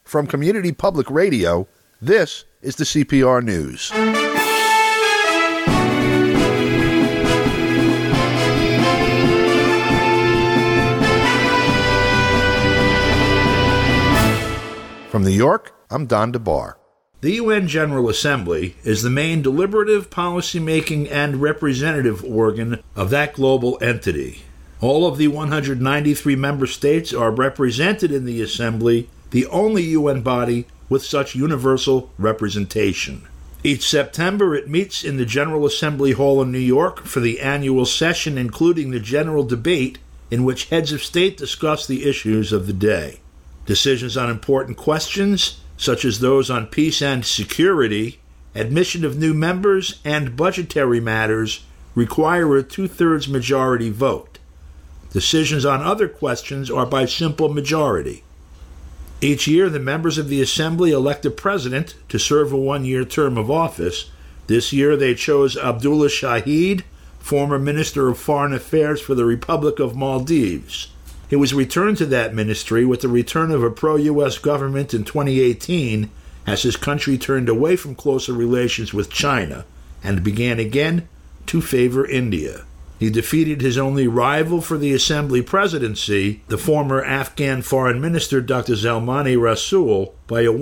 From Community Public Radio, this is the CPR News. From New York, I'm Don DeBar. The UN General Assembly is the main deliberative, policymaking, and representative organ of that global entity. All of the 193 member states are represented in the Assembly, the only UN body with such universal representation. Each September, it meets in the General Assembly Hall in New York for the annual session, including the general debate in which heads of state discuss the issues of the day. Decisions on important questions, such as those on peace and security, admission of new members, and budgetary matters, require a two-thirds majority vote. Decisions on other questions are by simple majority. Each year, the members of the Assembly elect a president to serve a one-year term of office. This year, they chose Abdullah Shahid, former Minister of Foreign Affairs for the Republic of Maldives. He was returned to that ministry with the return of a pro-U.S. government in 2018 as his country turned away from closer relations with China and began again to favor India. He defeated his only rival for the Assembly presidency, the former Afghan Foreign Minister Dr. Zalmay Rasool, by a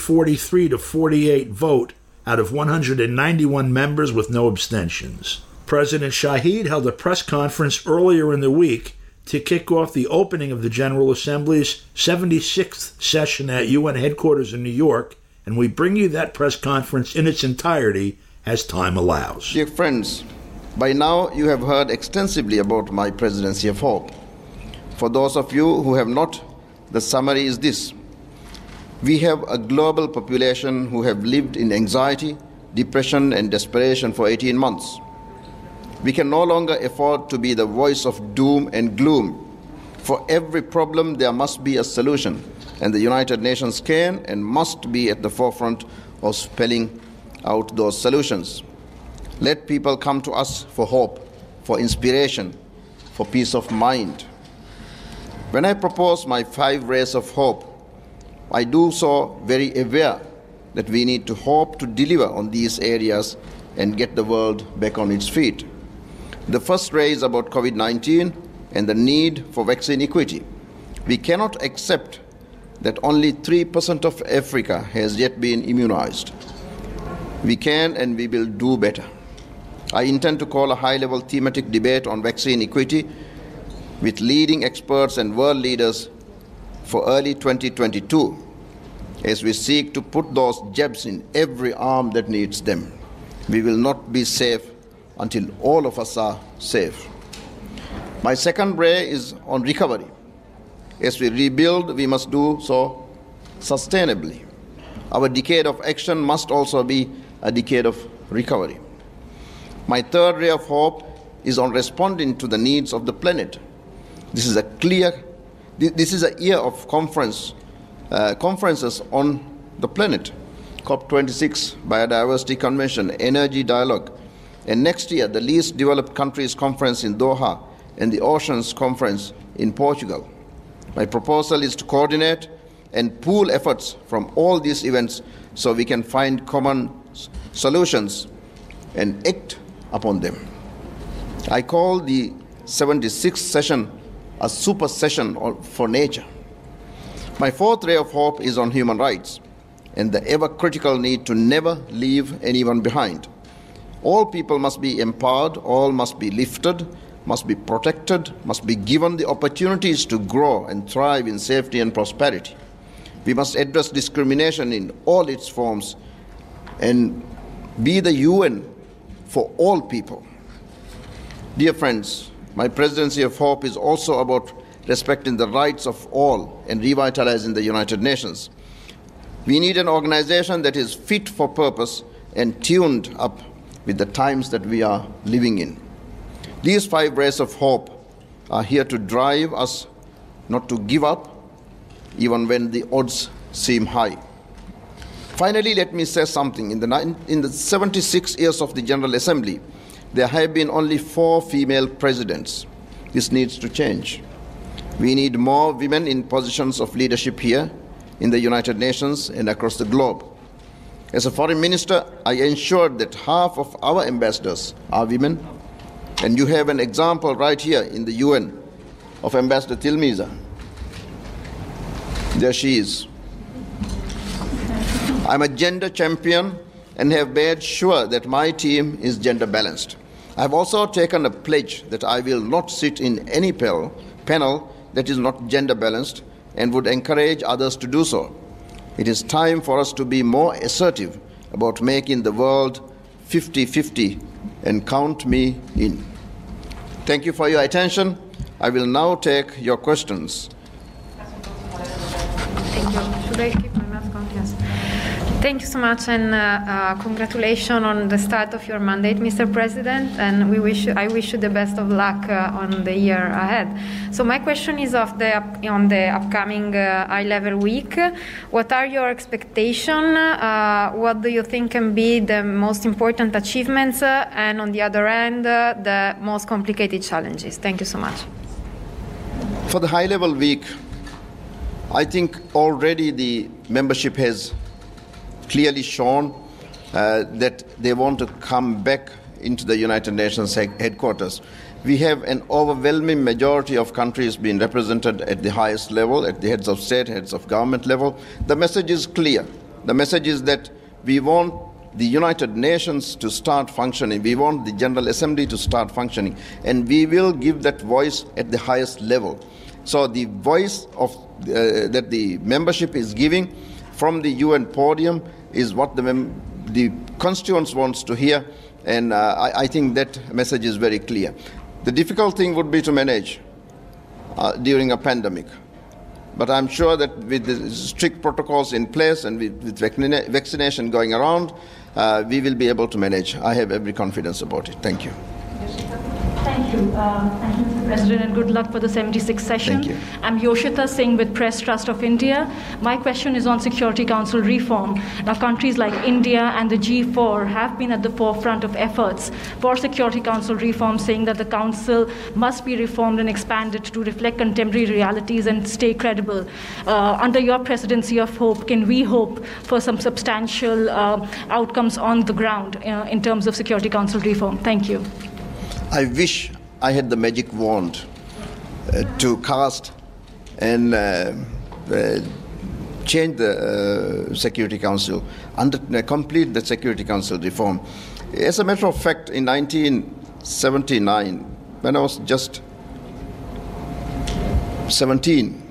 143-48 vote out of 191 members with no abstentions. President Shahid held a press conference earlier in the week to kick off the opening of the General Assembly's 76th session at UN headquarters in New York, and we bring you that press conference in its entirety as time allows. Dear friends, by now you have heard extensively about my Presidency of Hope. For those of you who have not, the summary is this. We have a global population who have lived in anxiety, depression, and desperation for 18 months. We can no longer afford to be the voice of doom and gloom. For every problem, there must be a solution, and the United Nations can and must be at the forefront of spelling out those solutions. Let people come to us for hope, for inspiration, for peace of mind. When I propose my 5 rays of hope, I do so very aware that we need to hope to deliver on these areas and get the world back on its feet. The first ray is about COVID-19 and the need for vaccine equity. We cannot accept that only 3% of Africa has yet been immunized. We can and we will do better. I intend to call a high-level thematic debate on vaccine equity with leading experts and world leaders for early 2022 as we seek to put those jabs in every arm that needs them. We will not be safe until all of us are safe. My second ray is on recovery. As we rebuild, we must do so sustainably. Our decade of action must also be a decade of recovery. My third ray of hope is on responding to the needs of the planet. This is a year of conferences on the planet. COP26, Biodiversity Convention, Energy Dialogue, and next year the Least Developed Countries Conference in Doha and the Oceans Conference in Portugal. My proposal is to coordinate and pool efforts from all these events so we can find common solutions and act upon them. I call the 76th session a super session for nature. My fourth ray of hope is on human rights and the ever-critical need to never leave anyone behind. All people must be empowered, all must be lifted, must be protected, must be given the opportunities to grow and thrive in safety and prosperity. We must address discrimination in all its forms and be the UN for all people. Dear friends, my Presidency of Hope is also about respecting the rights of all and revitalizing the United Nations. We need an organization that is fit for purpose and tuned up with the times that we are living in. These 5 rays of hope are here to drive us not to give up, even when the odds seem high. Finally, let me say something. In the 76 years of the General Assembly, there have been only 4 female presidents. This needs to change. We need more women in positions of leadership here. in the United Nations and across the globe. As a foreign minister, I ensured that half of our ambassadors are women, and you have an example right here in the UN of Ambassador Tilmisa. There she is. I'm a gender champion and have made sure that my team is gender balanced. I've also taken a pledge that I will not sit in any panel that is not gender balanced and would encourage others to do so. It is time for us to be more assertive about making the world 50-50, and count me in. Thank you for your attention. I will now take your questions. Thank you. Should I keep my mask on? Yes. Thank you so much, and congratulations on the start of your mandate, Mr. President, and I wish you the best of luck on the year ahead. So my question is on the upcoming high-level week. What are your expectations? What do you think can be the most important achievements, and on the other end, the most complicated challenges? Thank you so much. For the high-level week, I think already the membership has clearly shown that they want to come back into the United Nations headquarters. We have an overwhelming majority of countries being represented at the highest level, at the heads of state, heads of government level. The message is clear. The message is that we want the United Nations to start functioning. We want the General Assembly to start functioning. And we will give that voice at the highest level. So the voice of that the membership is giving from the UN podium is what the constituents wants to hear, and I think that message is very clear. The difficult thing would be to manage during a pandemic, but I'm sure that with the strict protocols in place and with vaccination going around, we will be able to manage. I have every confidence about it. Thank you. Thank you. Thank you, Mr. President, and good luck for the 76th session. Thank you. I'm Yoshita Singh with Press Trust of India. My question is on Security Council reform. Now, countries like India and the G4 have been at the forefront of efforts for Security Council reform, saying that the Council must be reformed and expanded to reflect contemporary realities and stay credible. Under your presidency of hope, can we hope for some substantial outcomes on the ground in terms of Security Council reform? Thank you. I wish I had the magic wand to cast and change the Security Council, complete the Security Council reform. As a matter of fact, in 1979, when I was just 17,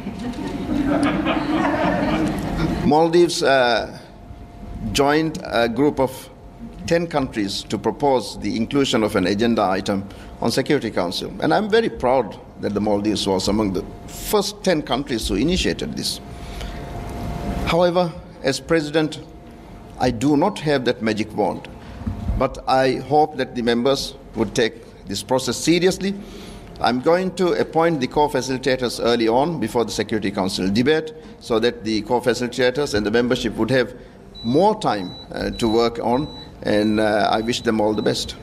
Maldives joined a group of 10 countries to propose the inclusion of an agenda item on Security Council. And I'm very proud that the Maldives was among the first 10 countries who initiated this. However, as president, I do not have that magic wand. But I hope that the members would take this process seriously. I'm going to appoint the co-facilitators early on before the Security Council debate, so that the co-facilitators and the membership would have more time to work on, and I wish them all the best.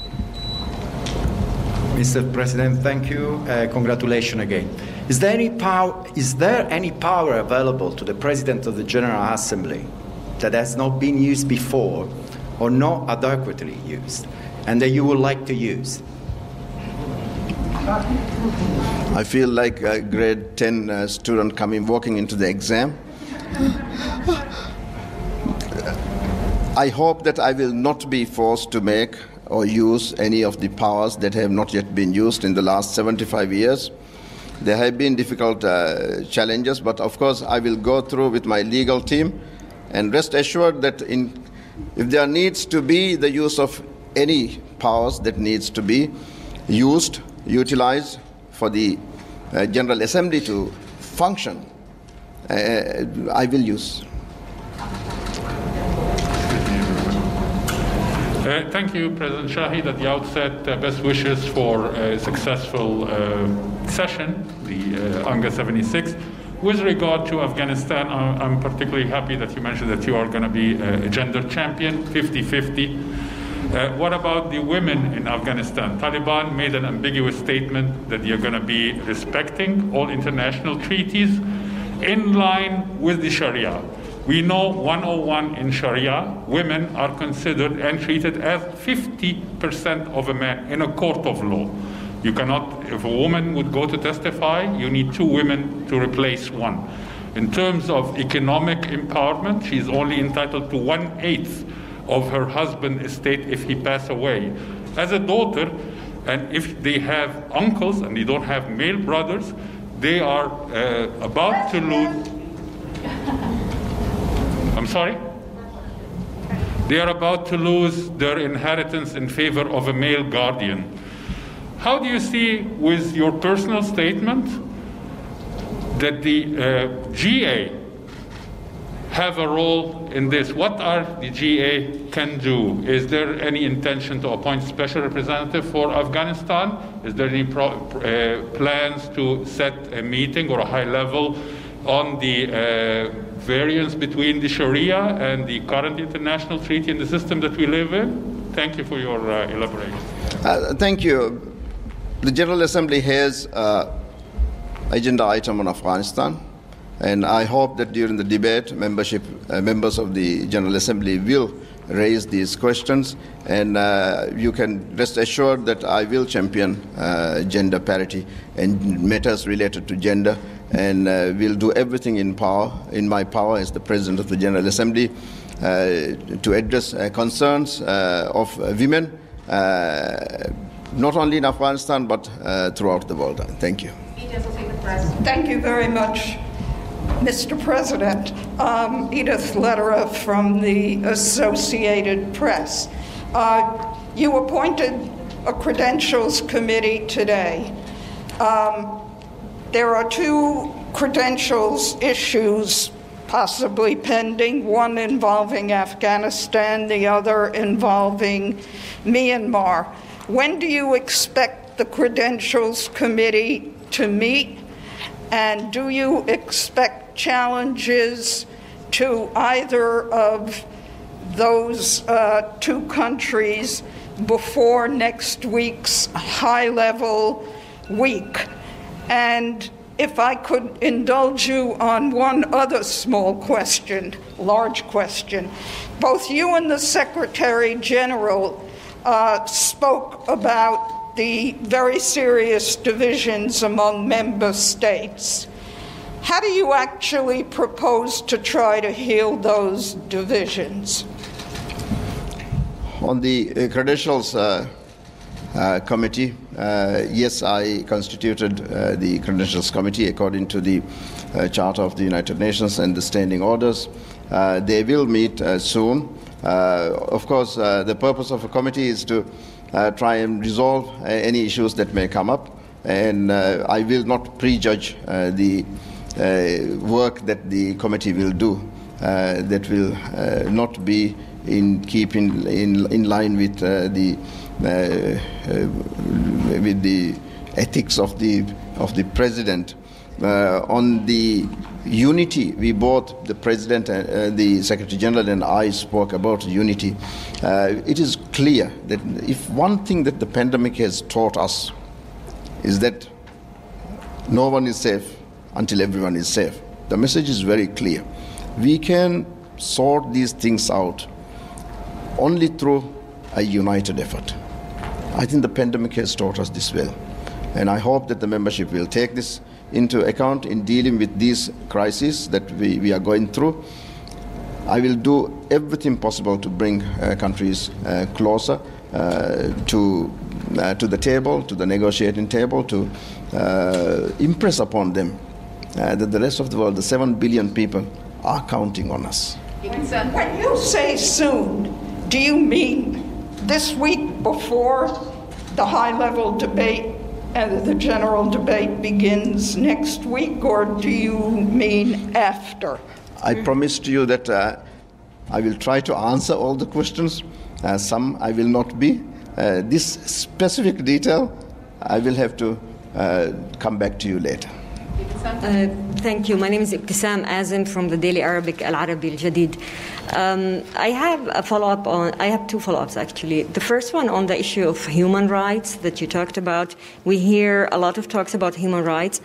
Mr. President, thank you. Congratulations again. Is there any power available to the President of the General Assembly that has not been used before or not adequately used, and that you would like to use? I feel like a grade 10 student walking into the exam. I hope that I will not be forced to make or use any of the powers that have not yet been used in the last 75 years. There have been difficult challenges, but of course I will go through with my legal team, and rest assured that if there needs to be the use of any powers that needs to be utilized for the General Assembly to function, I will use. Thank you, President Shahid. At the outset, best wishes for a successful session, the UNGA 76. With regard to Afghanistan, I'm particularly happy that you mentioned that you are going to be a gender champion, 50-50. What about the women in Afghanistan? Taliban made an ambiguous statement that you're going to be respecting all international treaties. in line with the Sharia. We know 101 in Sharia, women are considered and treated as 50% of a man in a court of law. You cannot, if a woman would go to testify, you need 2 women to replace 1. In terms of economic empowerment, she's only entitled to 1/8 of her husband's estate if he pass away. As a daughter, and if they have uncles and they don't have male brothers, they are about to lose. I'm sorry? They are about to lose their inheritance in favor of a male guardian. How do you see, with your personal statement, that the GA have a role in this? What are the GA can do? Is there any intention to appoint special representative for Afghanistan? Is there any plans to set a meeting or a high level on the variance between the Sharia and the current international treaty and the system that we live in? Thank you for your elaboration. Thank you. The General Assembly has agenda item on Afghanistan, and I hope that during the debate, members of the General Assembly will raise these questions, and you can rest assured that I will champion gender parity and matters related to gender, and will do everything in my power as the President of the General Assembly to address concerns of women, not only in Afghanistan but throughout the world. Thank you. Thank you very much, Mr. President. Edith Lederer from the Associated Press. You appointed a credentials committee today. There are 2 credentials issues possibly pending, one involving Afghanistan, the other involving Myanmar. When do you expect the credentials committee to meet? And do you expect challenges to either of those 2 countries before next week's high-level week? And if I could indulge you on one other small question, large question. Both you and the Secretary General spoke about the very serious divisions among member states. How do you actually propose to try to heal those divisions? On the credentials committee, yes, I constituted the credentials committee according to the Charter of the United Nations and the standing orders. They will meet soon. Of course, the purpose of a committee is to try and resolve any issues that may come up, and I will not prejudge the work that the committee will do. That will not be in line with the ethics of the president. On the unity, we both, the president, the Secretary General, and I spoke about unity. It is clear that if one thing that the pandemic has taught us is that no one is safe until everyone is safe. The message is very clear. We can sort these things out only through a united effort. I think the pandemic has taught us this well, and I hope that the membership will take this into account in dealing with these crises that we are going through. I will do everything possible to bring countries closer to the table, to the negotiating table, to impress upon them that the rest of the world, the 7 billion people, are counting on us. When you say soon, do you mean this week before the high-level debate and the general debate begins next week, or do you mean after? I promise to you that I will try to answer all the questions. Some I will not be. This specific detail, I will have to come back to you later. Thank you. My name is Ibtisam Azim from the Daily Arabic Al Arabi Al Jadid. I have 2 follow-ups actually. The first one on the issue of human rights that you talked about. We hear a lot of talks about human rights,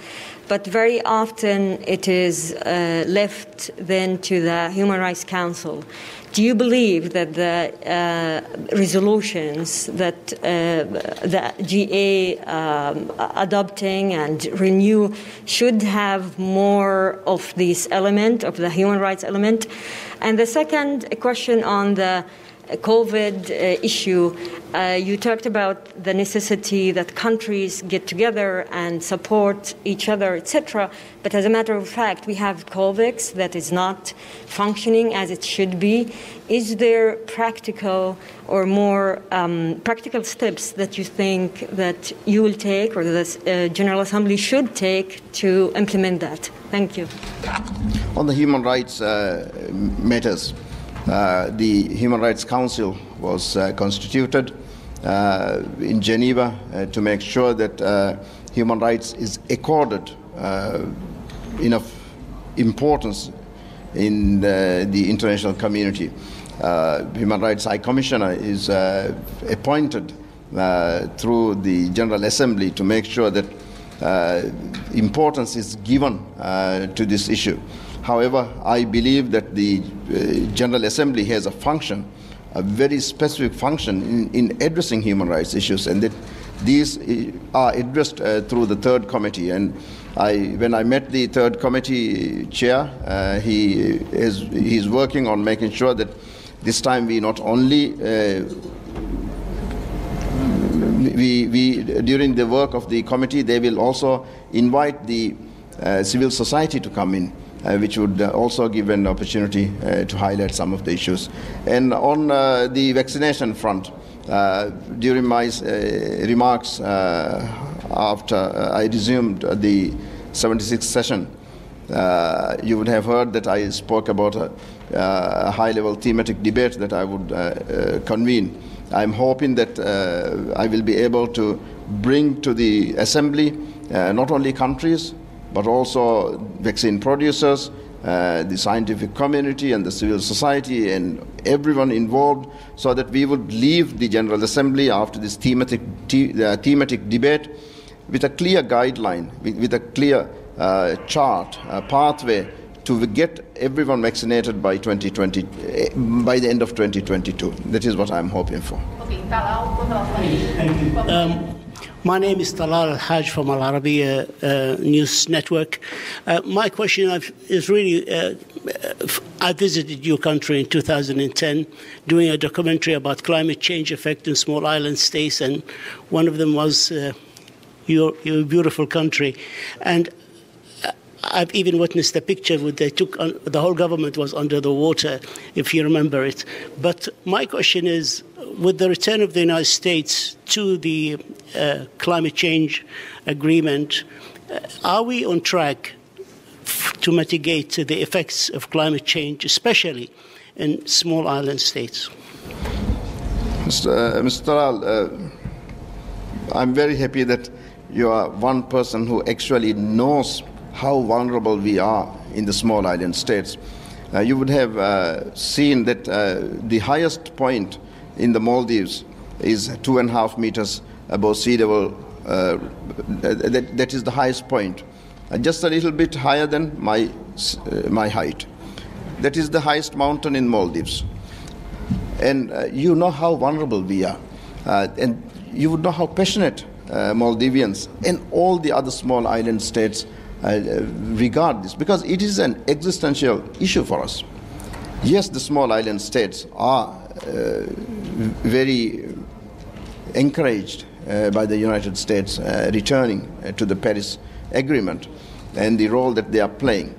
but very often it is left then to the Human Rights Council. Do you believe that the resolutions that the GA adopting and renew should have more of this element, of the human rights element? And the second question on the COVID issue, you talked about the necessity that countries get together and support each other, etc. But as a matter of fact, we have COVAX that is not functioning as it should be. Is there practical or more practical steps that you think that you will take or the General Assembly should take to implement that? Thank you. On the human rights matters, the Human Rights Council was constituted in Geneva to make sure that human rights is accorded enough importance in the international community. Human Rights High Commissioner is appointed through the General Assembly to make sure that importance is given to this issue. However, I believe that the General Assembly has a function, a very specific function in addressing human rights issues, and that these are addressed through the third committee. And when I met the third committee chair, he's working on making sure that this time we not only during the work of the committee, they will also invite the civil society to come in, which would also give an opportunity to highlight some of the issues. And on the vaccination front, during my remarks after I resumed the 76th session, you would have heard that I spoke about a high-level thematic debate that I would convene. I'm hoping that I will be able to bring to the Assembly not only countries, but also vaccine producers, the scientific community and the civil society and everyone involved, so that we would leave the General Assembly after this thematic debate with a clear guideline, with a clear chart, a pathway to get everyone vaccinated by 2020, by the end of 2022. That is what I'm hoping for. Thank you. My name is Talal Al-Haj from Al Arabiya News Network. My question is really, I visited your country in 2010 doing a documentary about climate change affecting small island states, and one of them was your beautiful country. And I've even witnessed a picture where they took, the whole government was under the water, if you remember it. But my question is, with the return of the United States to the climate change agreement, are we on track to mitigate the effects of climate change, especially in small island states? Mr. Talal, I'm very happy that you are one person who actually knows how vulnerable we are in the small island states. You would have seen that the highest point in the Maldives is 2.5 meters above sea level. That is the highest point. Just a little bit higher than my height. That is the highest mountain in Maldives. And you know how vulnerable we are. And you would know how passionate Maldivians and all the other small island states regard this, because it is an existential issue for us. Yes, the small island states are very encouraged by the United States returning to the Paris Agreement and the role that they are playing.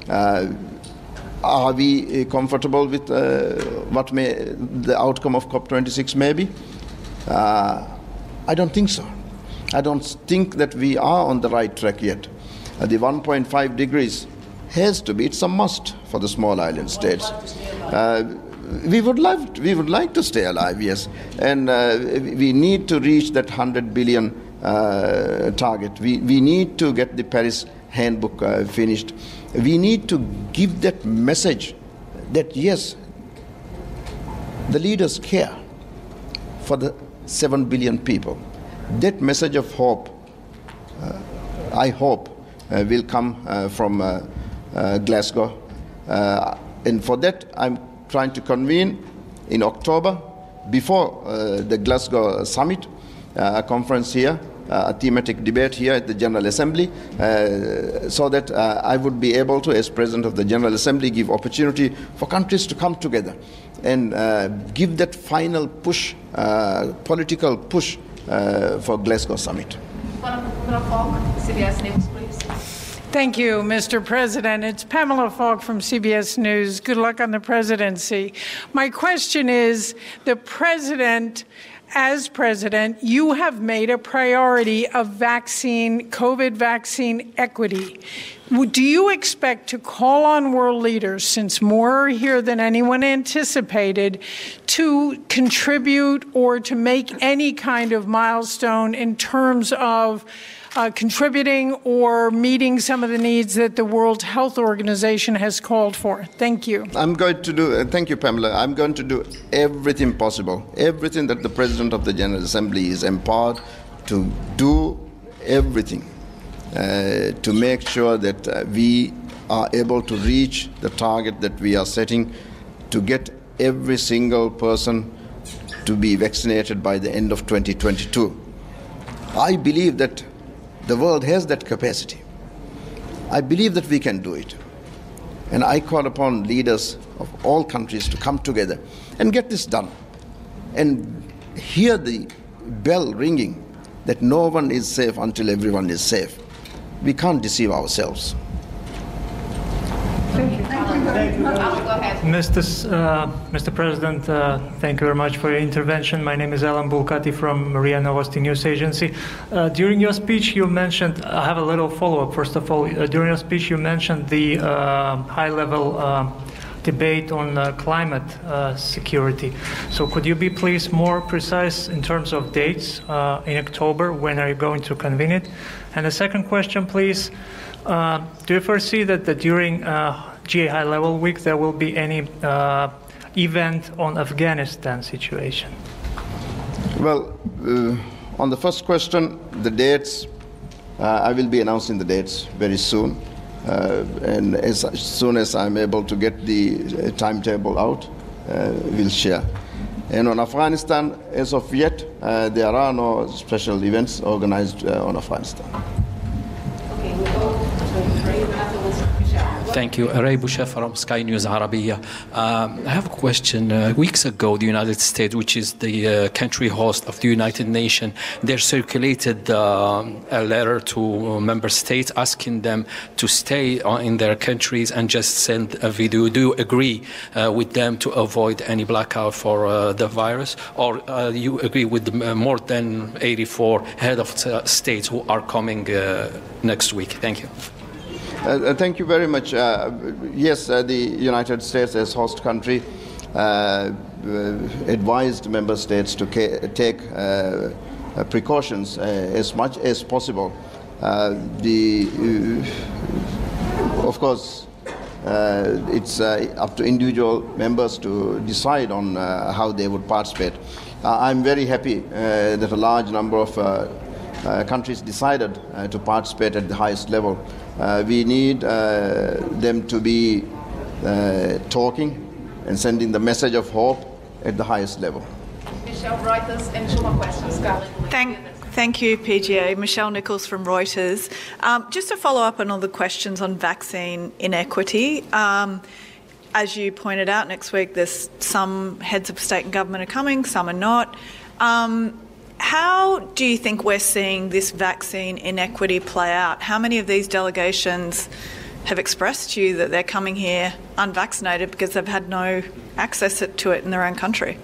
Are we comfortable with what the outcome of COP26 may be? I don't think so. I don't think that we are on the right track yet. The 1.5 degrees has to be, it's a must for the small island states. We would like to stay alive, yes. And we need to reach that 100 billion target. We need to get the Paris handbook finished. We need to give that message that, yes, the leaders care for the 7 billion people. That message of hope, I hope, will come from Glasgow. And for that, I'm trying to convene in October, before the Glasgow summit, a conference here, a thematic debate here at the General Assembly, so that I would be able to, as President of the General Assembly, give opportunity for countries to come together and give that final push, political push for Glasgow summit. CBS News, please. Thank you, Mr. President. It's Pamela Falk from CBS News. Good luck on the presidency. My question is, the president, as president, you have made a priority of COVID vaccine equity. Do you expect to call on world leaders, since more are here than anyone anticipated, to contribute or to make any kind of milestone in terms of contributing or meeting some of the needs that the World Health Organization has called for? Thank you. Thank you, Pamela. I'm going to do everything possible, everything that the President of the General Assembly is empowered to do, everything to make sure that we are able to reach the target that we are setting to get every single person to be vaccinated by the end of 2022. I believe that the world has that capacity. I believe that we can do it. And I call upon leaders of all countries to come together and get this done. And hear the bell ringing that no one is safe until everyone is safe. We can't deceive ourselves. Thank you. Go ahead. Mr. President, thank you very much for your intervention. My name is Alan Bulkati from Maria Novosti News Agency. During your speech, you mentioned, I have a little follow-up, first of all. During your speech, you mentioned the high-level debate on climate security. So could you be please more precise in terms of dates in October? When are you going to convene it? And the second question, please. Do you foresee that during GA High Level Week there will be any event on Afghanistan situation? Well, on the first question, the dates, I will be announcing the dates very soon. And as soon as I'm able to get the timetable out, we'll share. And on Afghanistan, as of yet, there are no special events organized on Afghanistan. Okay, we go Thank you. Ray Boucher from Sky News Arabiya. I have a question. Weeks ago, the United States, which is the country host of the United Nations, they circulated a letter to member states asking them to stay in their countries and just send a video. Do you agree with them to avoid any blackout for the virus? Or you agree with the more than 84 head of states who are coming next week? Thank you. Thank you very much. Yes, the United States as host country advised member states to take precautions as much as possible. Of course, it's up to individual members to decide on how they would participate. I'm very happy that a large number of countries decided to participate at the highest level. We need them to be talking and sending the message of hope at the highest level. Michelle, Reuters, and two more questions. Thank you, PGA. Michelle Nichols from Reuters. Just to follow up on all the questions on vaccine inequity. As you pointed out, next week there's some heads of state and government are coming, some are not. How do you think we're seeing this vaccine inequity play out? How many of these delegations have expressed to you that they're coming here unvaccinated because they've had no access to it in their own country?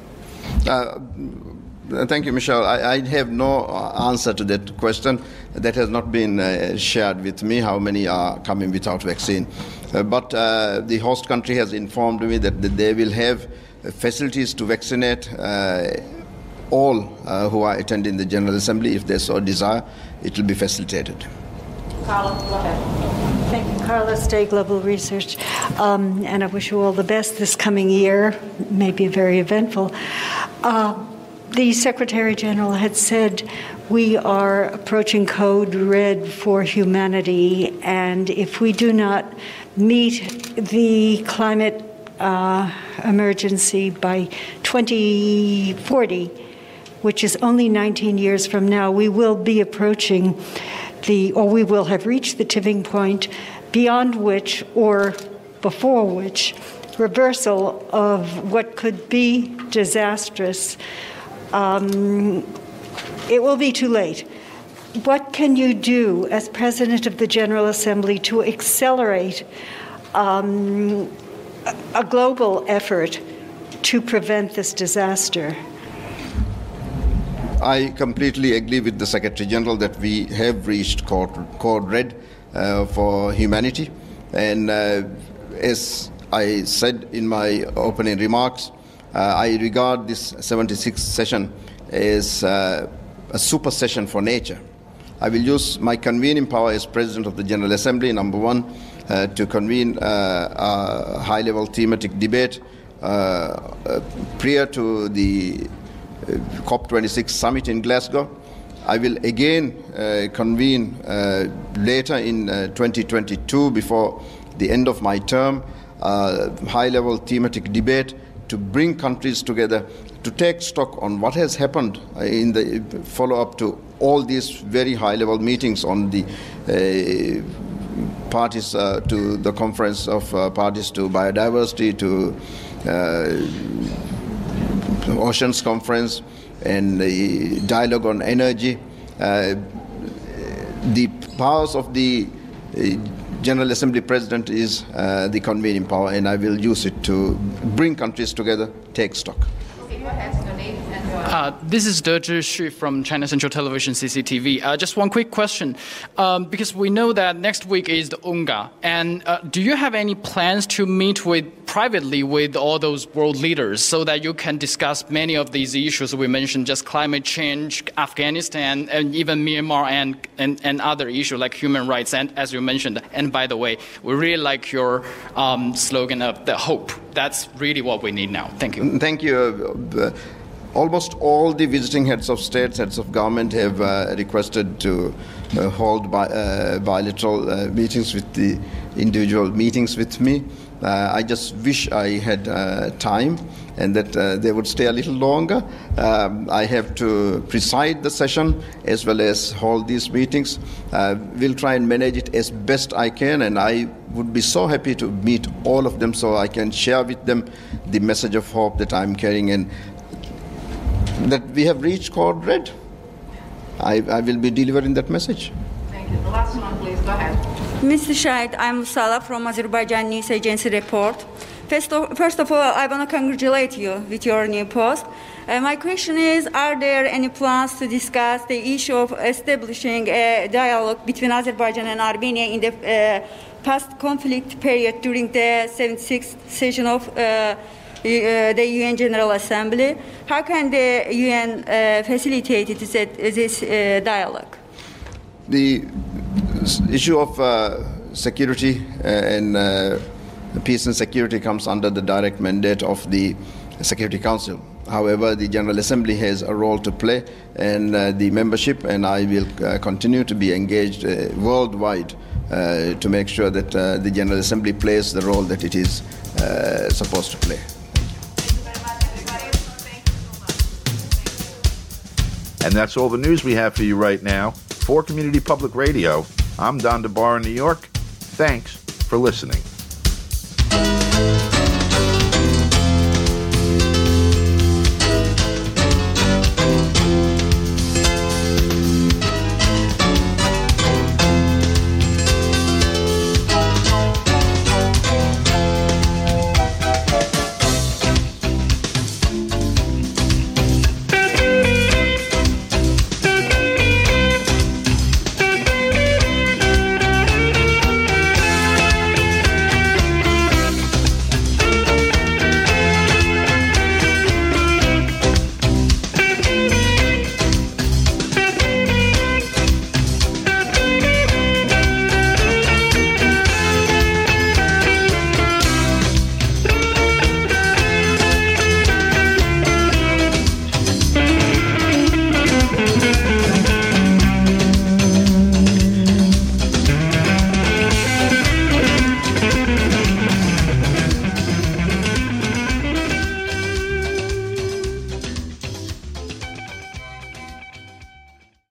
Thank you, Michelle. I have no answer to that question. That has not been shared with me, how many are coming without vaccine. But the host country has informed me that they will have facilities to vaccinate all who are attending the General Assembly. If they so desire, it will be facilitated. Carla, go ahead. Thank you, Carla, Stay Global Research. And I wish you all the best this coming year. It may be very eventful. The Secretary General had said we are approaching Code Red for humanity, and if we do not meet the climate emergency by 2040, which is only 19 years from now, we will be approaching we will have reached the tipping point beyond which, or before which, reversal of what could be disastrous, it will be too late. What can you do as President of the General Assembly to accelerate a global effort to prevent this disaster? I completely agree with the Secretary General that we have reached Code Red for humanity. And as I said in my opening remarks, I regard this 76th session as a super session for nature. I will use my convening power as President of the General Assembly, number one, to convene a high-level thematic debate prior to the COP26 summit in Glasgow. I will again convene later in 2022, before the end of my term, high-level thematic debate to bring countries together to take stock on what has happened in the follow-up to all these very high-level meetings on the parties to the Conference of Parties to Biodiversity, to Oceans Conference, and the dialogue on energy. The powers of the General Assembly President is the convening power, and I will use it to bring countries together, take stock. Okay, go ahead, Donate. This is De Zhi from China Central Television, CCTV. Just one quick question, because we know that next week is the UNGA, and do you have any plans to meet privately with all those world leaders so that you can discuss many of these issues we mentioned, just climate change, Afghanistan, and even Myanmar and other issues like human rights, and as you mentioned, and by the way, we really like your slogan of the hope. That's really what we need now. Thank you. Thank you. Almost all the visiting heads of states, heads of government have requested to hold bilateral meetings with the individual meetings with me. I just wish I had time and that they would stay a little longer. I have to preside the session as well as hold these meetings. We'll try and manage it as best I can, and I would be so happy to meet all of them so I can share with them the message of hope that I'm carrying, and that we have reached Code Red. I will be delivering that message. Thank you. The last one, please. Go ahead. Mr. Shahid, I'm Salah from Azerbaijan News Agency report. First of all, I want to congratulate you with your new post. My question is, are there any plans to discuss the issue of establishing a dialogue between Azerbaijan and Armenia in the past conflict period during the 76th session of the UN General Assembly? How can the UN facilitate this dialogue? The issue of security and peace and security comes under the direct mandate of the Security Council. However, the General Assembly has a role to play, and the membership, and I will continue to be engaged worldwide to make sure that the General Assembly plays the role that it is supposed to play. And that's all the news we have for you right now. For Community Public Radio, I'm Don DeBar in New York. Thanks for listening.